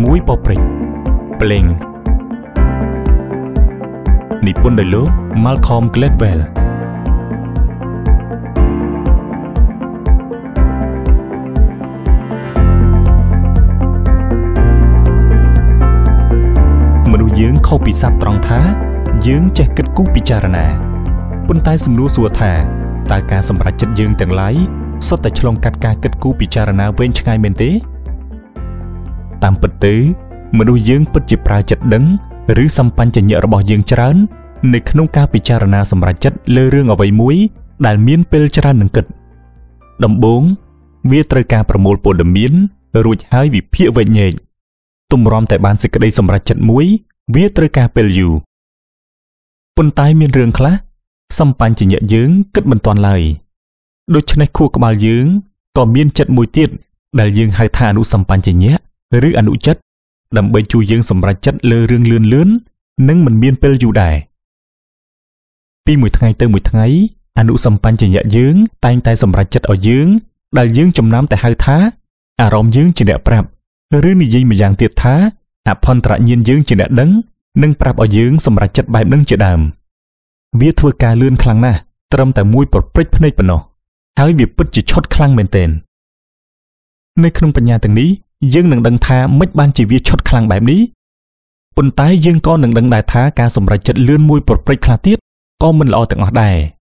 មួយបព្រិចភ្លេងនិពន្ធដោយលោក Malcolm Gladwell មនុស្សយើងខុសពីសត្វត្រង់ថាយើងចេះគិតគូរពិចារណាប៉ុន្តែសំណួរសួរថាតើការសម្រេចចិត្តយើងទាំងឡាយសុទ្ធតែឆ្លងកាត់ការគិតគូរពិចារណាវែងឆ្ងាយមែនទេតាមពិតទៅមនុស្សយើងពិតជាប្រើចិត្តដឹងឬសម្បញ្ញញ្ញៈរបស់យើងច្រើននៅក្នុងការពិចារណាសម្រេចចិត្តលើរឿងអ្វីមួយដែលមានពេលច្រើននឹងគិតដំបូងវាត្រូវការប្រមូលព័ត៌មានរួចហើយវិភាគវែងញែកទម្រាំតែបានសេចក្តីសម្រេចចិត្តមួយវាត្រូវការពេលយូរប៉ុន្តែមានរឿងខ្លះសម្បញ្ញញ្ញៈយើងគិតមិនទាន់ឡើយដូច្នេះខួរក្បាលយើងក៏មានចិត្តមួយទៀតដែលយើងហៅថាអនុសម្បញ្ញញ្ញៈឬអនុចិត្តដើម្បីជួយយើងសម្រេចចិត្តលើរឿងលឿននិងមិនមានពេលយូរដែរពីមួយថ្ងៃទៅមួយថ្ងៃអនុសម្បញ្ញញ្ញៈយើងតែងតែសម្រេចចិត្តឲ្យយើងដែលយើងចំណាំតែហៅថាអារម្មណ៍យើងជាអ្នកប្រាប់ឬនិយាយម្យ៉ាងទៀតថាអភន្តរញ្ញាណយើងជាអ្នកដឹងនិងប្រាប់ឲ្យយើងសម្រេចចិត្តបែបនឹងជាដើមវាធ្វើការលឿនខ្លាំងណាស់ត្រឹមតែមួយប្រព្រឹត្តភ្នែកប៉ុណ្ណោះហើយវាពិតជាឆុតខ្លាំងមែនទែននៅក្នុងបញ្ញាទាំងនេះយើងនឹងដឹងថាមិនបានជាវាឆុតខ្លាំងបែបនេះប៉ុន្តែយើងក៏នឹងដឹងដែរថាការសម្រេចចិត្តលឿនមួយប្រព្រឹត្តខ្លះទៀតក៏មិនល្អទាំងអស់ដែរ